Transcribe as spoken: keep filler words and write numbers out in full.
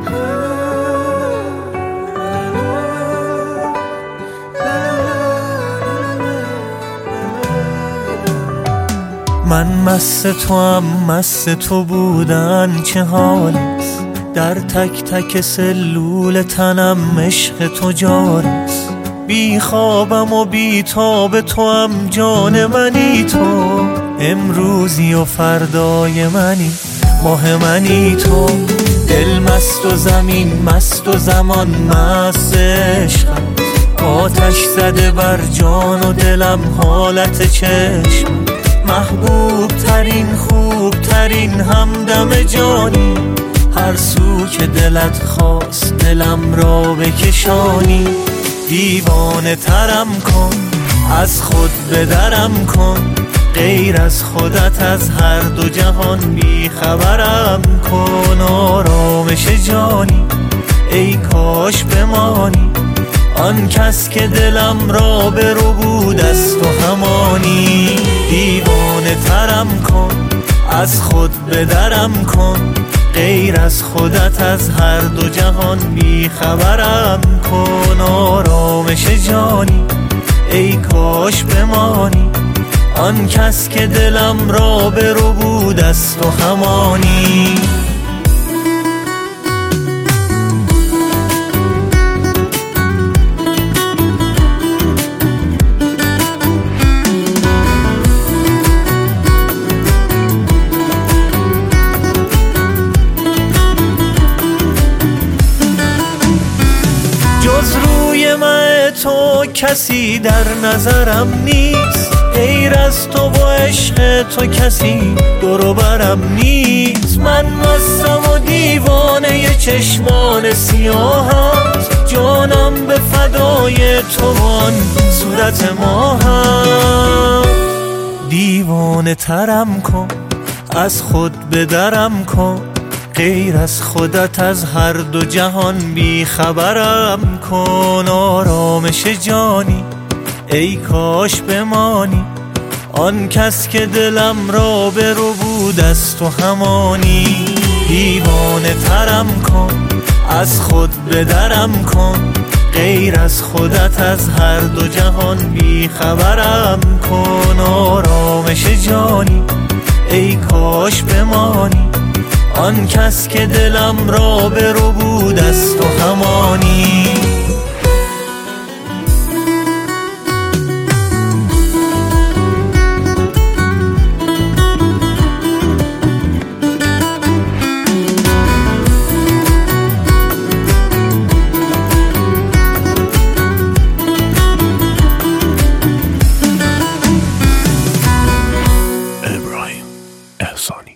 من مست تو هم مست تو بودن چه حال است، در تک تک سلول تنم عشق تو جار است. بی خوابم و بی تاب تو هم جان منی، تو امروزی و فردای منی، ماه منی تو. دل مست و زمین مست و زمان مست عشق است، آتش زده بر جان و دلم حالت چشم. محبوب ترین خوب ترین همدم جانی، هر سو که دلت خواست دلم را بکشانی. دیوانه ترم کن از خود بدرم کن، غیر از خودت از هر دو جهان بی خبرم کن. آرامش جانی ای کاش بمانی، آن کس که دلم را برو بود از تو همانی. دیوانه ترم کن از خود بدرم کن، غیر از خودت از هر دو جهان بی خبرم کن. آرامش جانی ای کاش بمانی، آن کس که دلم را برو بود از تو همانی. جز روی من تو کسی در نظرم نیست، غیر از تو و عشق تو کسی دور برم نیست. من مستم و دیوانه چشمان سیاهت، جانم به فدای تو آن صورت ماهم. دیوانه ترم کن از خود بدرم کن، غیر از خودت از هر دو جهان بی خبرم کن. آرامش جانی ای کاش بمانی، آن کس که دلم را برو بود از تو همانی. دیوانه ترم کن از خود بدرم کن، غیر از خودت از هر دو جهان بی خبرم کن. آرامش جانی ای کاش بمانی، آن کس که دلم را برو بود از تو همانی. ابراهیم احسانی.